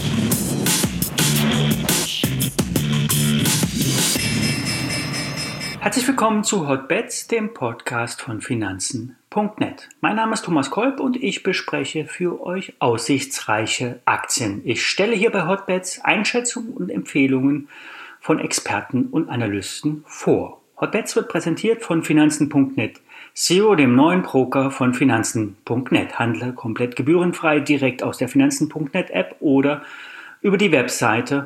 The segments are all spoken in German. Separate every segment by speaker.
Speaker 1: Herzlich willkommen zu Hotbets, dem Podcast von Finanzen.net. Mein Name ist Thomas Kolb und ich bespreche für euch aussichtsreiche Aktien. Ich stelle hier bei Hotbets Einschätzungen und Empfehlungen von Experten und Analysten vor. Hotbets wird präsentiert von Finanzen.net SEO, dem neuen Broker von Finanzen.net. Handle komplett gebührenfrei direkt aus der Finanzen.net App oder über die Webseite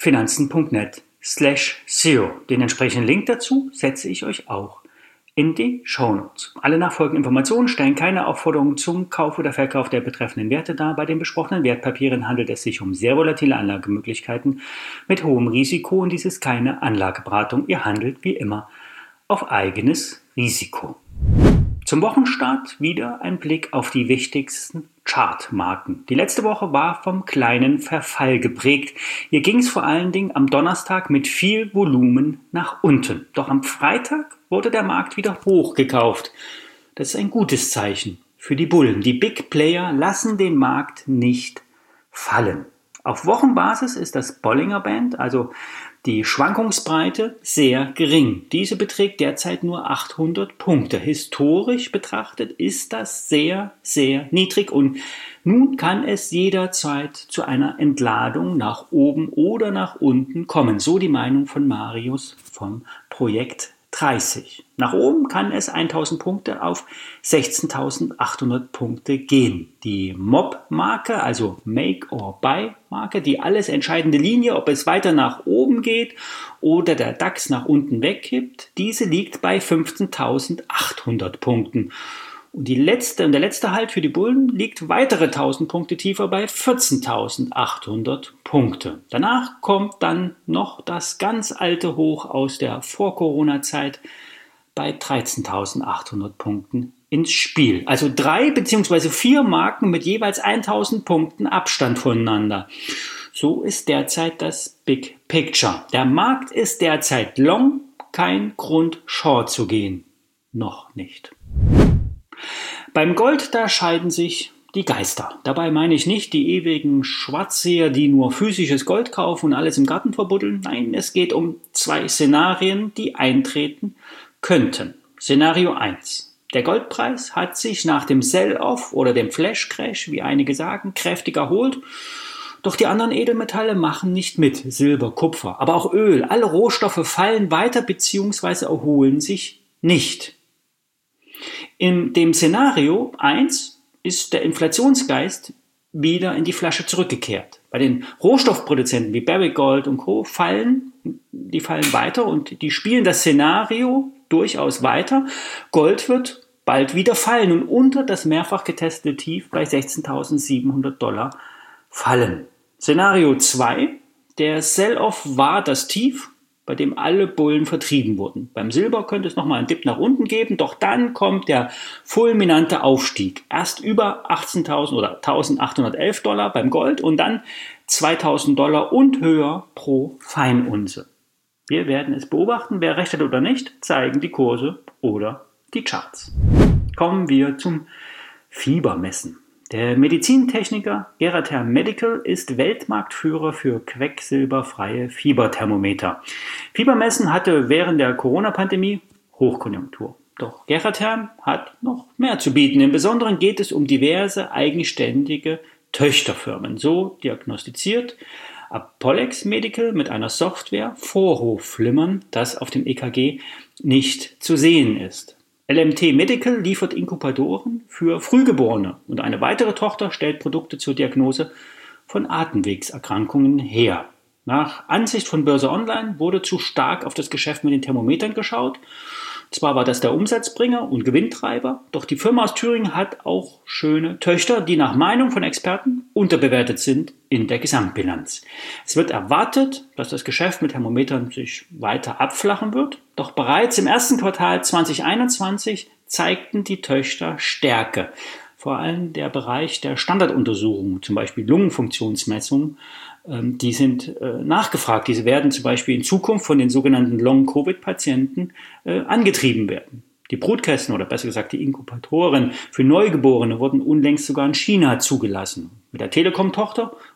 Speaker 1: finanzen.net/SEO. Den entsprechenden Link dazu setze ich euch auch in die Shownotes. Alle nachfolgenden Informationen stellen keine Aufforderung zum Kauf oder Verkauf der betreffenden Werte dar. Bei den besprochenen Wertpapieren handelt es sich um sehr volatile Anlagemöglichkeiten mit hohem Risiko und dies ist keine Anlageberatung. Ihr handelt wie immer auf eigenes Risiko. Zum Wochenstart wieder ein Blick auf die wichtigsten Chartmarken. Die letzte Woche war vom kleinen Verfall geprägt. Hier ging es vor allen Dingen am Donnerstag mit viel Volumen nach unten. Doch am Freitag wurde der Markt wieder hochgekauft. Das ist ein gutes Zeichen für die Bullen. Die Big Player lassen den Markt nicht fallen. Auf Wochenbasis ist das Bollinger Band, also die Schwankungsbreite, sehr gering. Diese beträgt derzeit nur 800 Punkte. Historisch betrachtet ist das sehr, sehr niedrig und nun kann es jederzeit zu einer Entladung nach oben oder nach unten kommen. So die Meinung von Marius vom Projekt 30. Nach oben kann es 1000 Punkte auf 16.800 Punkte gehen. Die MOB-Marke, also Make-or-Buy-Marke, die alles entscheidende Linie, ob es weiter nach oben geht oder der DAX nach unten wegkippt, diese liegt bei 15.800 Punkten. Und der letzte Halt für die Bullen liegt weitere 1000 Punkte tiefer bei 14.800 Punkte. Danach kommt dann noch das ganz alte Hoch aus der Vor-Corona-Zeit bei 13.800 Punkten ins Spiel. Also 3 bzw. 4 Marken mit jeweils 1000 Punkten Abstand voneinander. So ist derzeit das Big Picture. Der Markt ist derzeit long, kein Grund short zu gehen. Noch nicht. Beim Gold, da scheiden sich die Geister. Dabei meine ich nicht die ewigen Schwarzseher, die nur physisches Gold kaufen und alles im Garten verbuddeln. Nein, es geht um 2 Szenarien, die eintreten könnten. Szenario 1. Der Goldpreis hat sich nach dem Sell-Off oder dem Flash-Crash, wie einige sagen, kräftig erholt. Doch die anderen Edelmetalle machen nicht mit. Silber, Kupfer, aber auch Öl. Alle Rohstoffe fallen weiter bzw. erholen sich nicht. In dem Szenario 1 ist der Inflationsgeist wieder in die Flasche zurückgekehrt. Bei den Rohstoffproduzenten wie Barrick Gold und Co. fallen weiter und die spielen das Szenario durchaus weiter. Gold wird bald wieder fallen und unter das mehrfach getestete Tief bei $16.700 fallen. Szenario 2, der Sell-Off war das Tief, bei dem alle Bullen vertrieben wurden. Beim Silber könnte es nochmal einen Dip nach unten geben, doch dann kommt der fulminante Aufstieg. Erst über 18.000 oder $1.811 beim Gold und dann $2.000 und höher pro Feinunze. Wir werden es beobachten, wer recht hat oder nicht, zeigen die Kurse oder die Charts. Kommen wir zum Fiebermessen. Der Medizintechniker Gerater Medical ist Weltmarktführer für quecksilberfreie Fieberthermometer. Fiebermessen hatte während der Corona-Pandemie Hochkonjunktur. Doch Gerater hat noch mehr zu bieten. Im Besonderen geht es um diverse eigenständige Töchterfirmen. So diagnostiziert Apollex Medical mit einer Software Vorhofflimmern, das auf dem EKG nicht zu sehen ist. LMT Medical liefert Inkubatoren für Frühgeborene und eine weitere Tochter stellt Produkte zur Diagnose von Atemwegserkrankungen her. Nach Ansicht von Börse Online wurde zu stark auf das Geschäft mit den Thermometern geschaut. Zwar war das der Umsatzbringer und Gewinntreiber, doch die Firma aus Thüringen hat auch schöne Töchter, die nach Meinung von Experten unterbewertet sind in der Gesamtbilanz. Es wird erwartet, dass das Geschäft mit Thermometern sich weiter abflachen wird, doch bereits im ersten Quartal 2021 zeigten die Töchter Stärke. Vor allem der Bereich der Standarduntersuchungen, zum Beispiel Lungenfunktionsmessungen, die sind nachgefragt. Diese werden zum Beispiel in Zukunft von den sogenannten Long-Covid-Patienten angetrieben werden. Die Brutkästen oder besser gesagt die Inkubatoren für Neugeborene wurden unlängst sogar in China zugelassen. Mit der Telekom-Tochter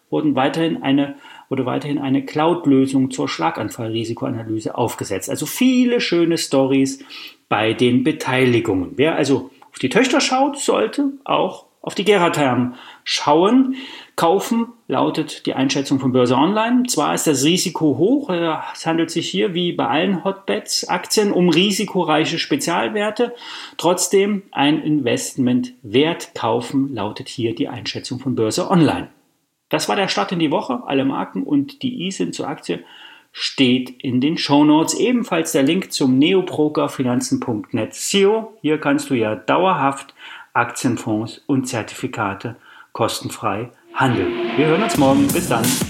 Speaker 1: wurde weiterhin eine Cloud-Lösung zur Schlaganfallrisikoanalyse aufgesetzt. Also viele schöne Stories bei den Beteiligungen. Wer also auf die Töchter schaut, sollte auch auf die Gera-Thermen schauen. Kaufen lautet die Einschätzung von Börse Online. Zwar ist das Risiko hoch, es handelt sich hier wie bei allen Hotbets-Aktien um risikoreiche Spezialwerte. Trotzdem ein Investment wert. Kaufen lautet hier die Einschätzung von Börse Online. Das war der Start in die Woche. Alle Marken und die ISIN zur Aktie steht in den Shownotes. Ebenfalls der Link zum neobrokerfinanzen.net SEO. Hier kannst du ja dauerhaft Aktienfonds und Zertifikate kostenfrei handeln. Wir hören uns morgen. Bis dann.